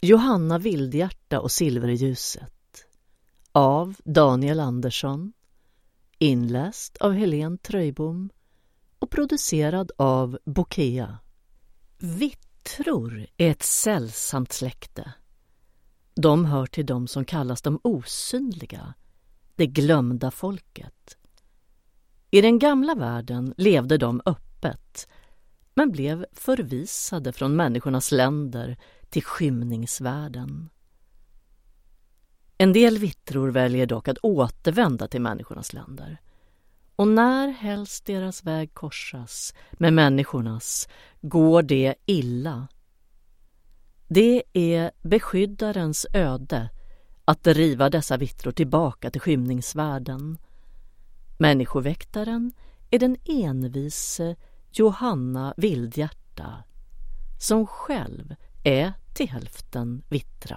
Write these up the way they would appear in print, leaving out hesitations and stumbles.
Johanna Vildhjärta och silverljuset av Daniel Andersson, inläst av Helene Tröjbom och producerad av Bokea. Vittror är ett sällsamt släkte. De hör till dem som kallas de osynliga, det glömda folket. I den gamla världen levde de öppet, men blev förvisade från människornas länder till skymningsvärlden. En del vittror väljer dock att återvända till människornas länder. Och när helst deras väg korsas med människornas går det illa. Det är beskyddarens öde att driva dessa vittror tillbaka till skymningsvärlden. Människoväktaren är den envise Johanna Vildhjärta, som själv är till hälften vittra.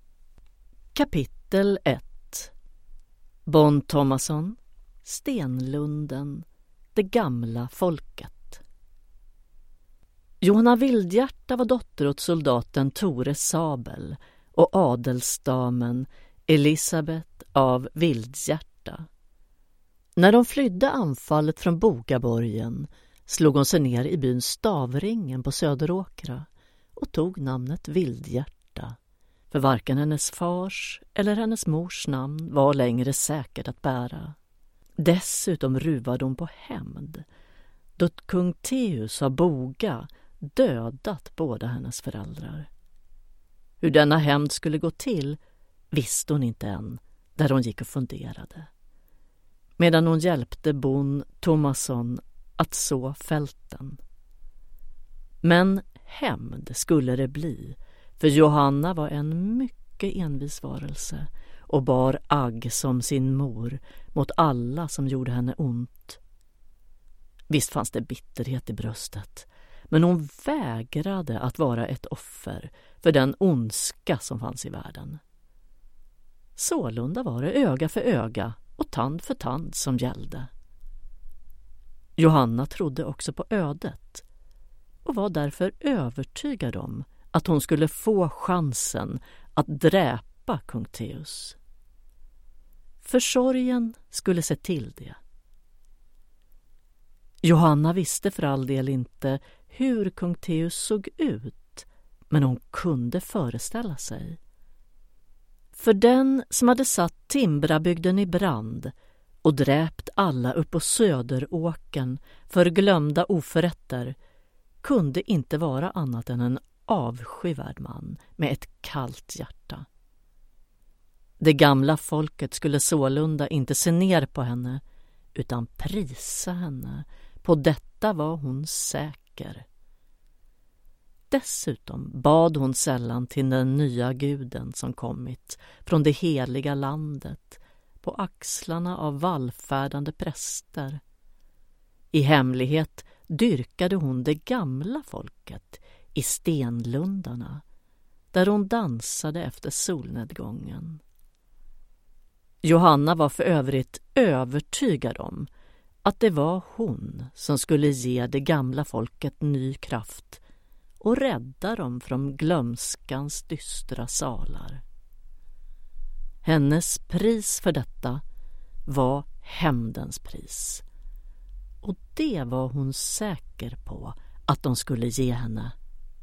Kapitel 1. Bon Thomasson, Stenlunden, det gamla folket. Johanna Vildhjärta var dotter åt soldaten Tore Sabel och adelsdamen Elisabeth av Vildhjärta. När de flydde anfallet från Bogaborgen slog hon sig ner i byn Stavringen på Söderåkra och tog namnet Vildhjärta, för varken hennes fars eller hennes mors namn var längre säkert att bära. Dessutom ruvade hon på hämnd, då kung Theus av Boga dödat båda hennes föräldrar. Hur denna hämnd skulle gå till visste hon inte än, där hon gick och funderade, medan hon hjälpte Bon Thomasson att så fälten. Men hämnd skulle det bli, för Johanna var en mycket envis varelse och bar agg som sin mor mot alla som gjorde henne ont. Visst fanns det bitterhet i bröstet, men hon vägrade att vara ett offer för den ondska som fanns i världen. Sålunda var det öga för öga och tand för tand som gällde. Johanna trodde också på ödet och var därför övertygad om att hon skulle få chansen att dräpa kung Theus. För sorgen skulle se till det. Johanna visste för all del inte hur kung Theus såg ut, men hon kunde föreställa sig. För den som hade satt Timbrabygden i brand och dräpt alla upp på Söderåkern för glömda oförrätter kunde inte vara annat än en avskyvärd man med ett kallt hjärta. Det gamla folket skulle sålunda inte se ner på henne utan prisa henne. På detta var hon säker. Dessutom bad hon sällan till den nya guden som kommit från det heliga landet på axlarna av vallfärdande präster. I hemlighet dyrkade hon det gamla folket i stenlundarna, där hon dansade efter solnedgången. Johanna var för övrigt övertygad om att det var hon som skulle ge det gamla folket ny kraft och rädda dem från glömskans dystra salar. Hennes pris för detta var hämndens pris, och det var hon säker på att de skulle ge henne.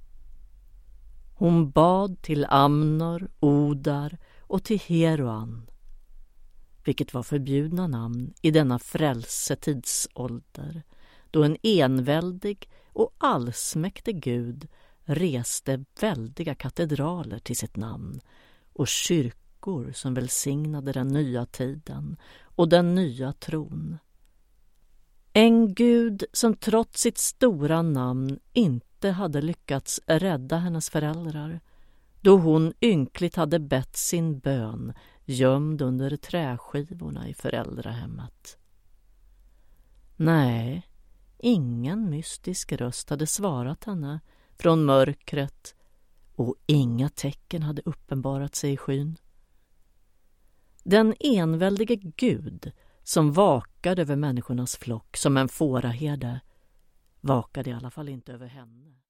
Hon bad till Amnor, Odar och till Heroan, vilket var förbjudna namn i denna frälsetidsålder, då en enväldig och allsmäktig Gud reste väldiga katedraler till sitt namn och kyrkor som välsignade den nya tiden och den nya tron. En Gud som trots sitt stora namn inte hade lyckats rädda hennes föräldrar, då hon ynkligt hade bett sin bön gömd under träskivorna i föräldrahemmet. Nej, ingen mystisk röst hade svarat henne från mörkret och inga tecken hade uppenbarat sig i skyn. Den enväldige Gud som vakade över människornas flock som en fåraherde vakade i alla fall inte över henne.